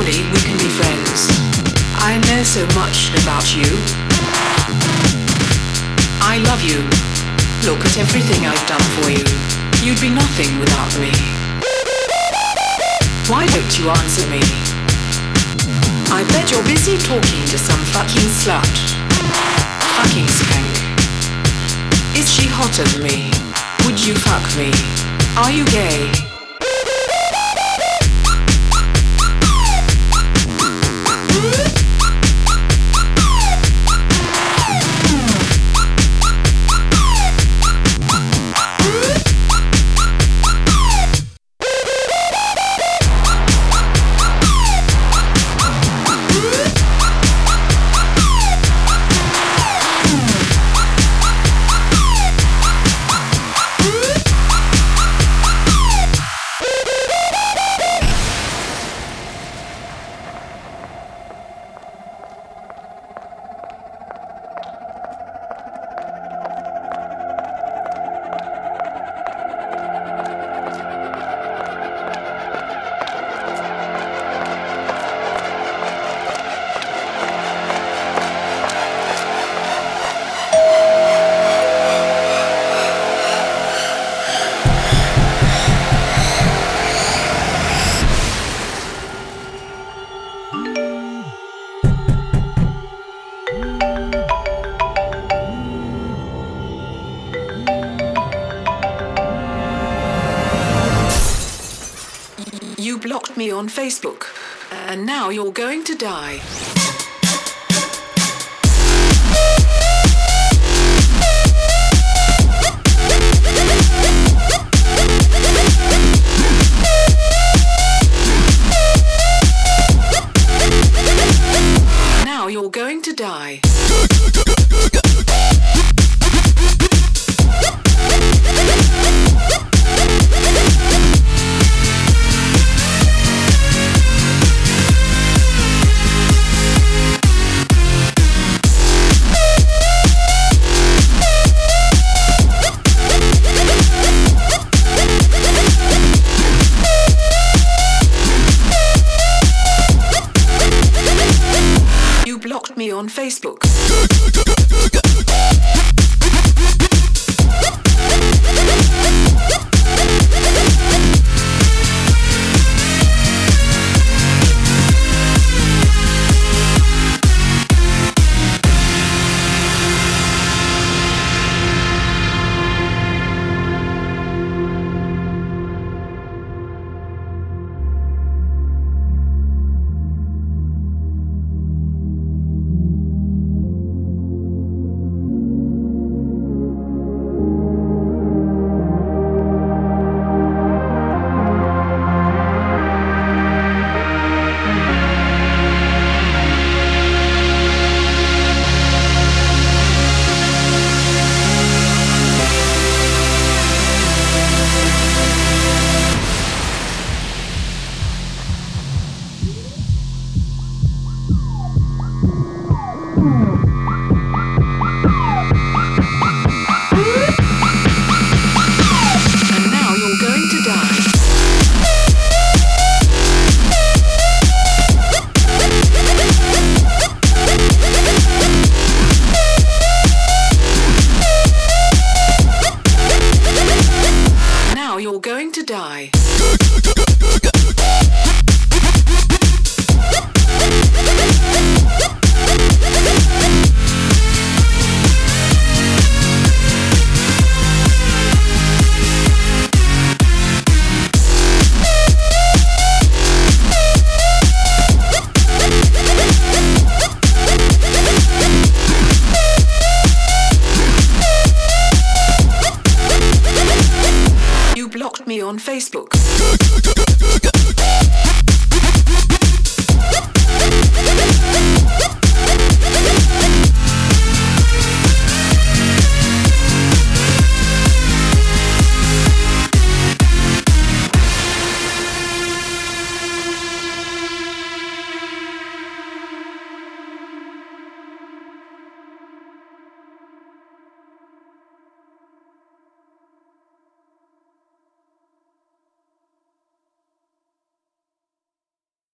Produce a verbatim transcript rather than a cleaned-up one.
Surely we can be friends. I know so much about you. I love you. Look at everything I've done for you. You'd be nothing without me. Why don't you answer me? I bet you're busy talking to some fucking slut. Fucking skank. Is she hotter than me? Would you fuck me? Are you gay? You blocked me on Facebook, and now you're going to die. Now you're going to die. Me on Facebook.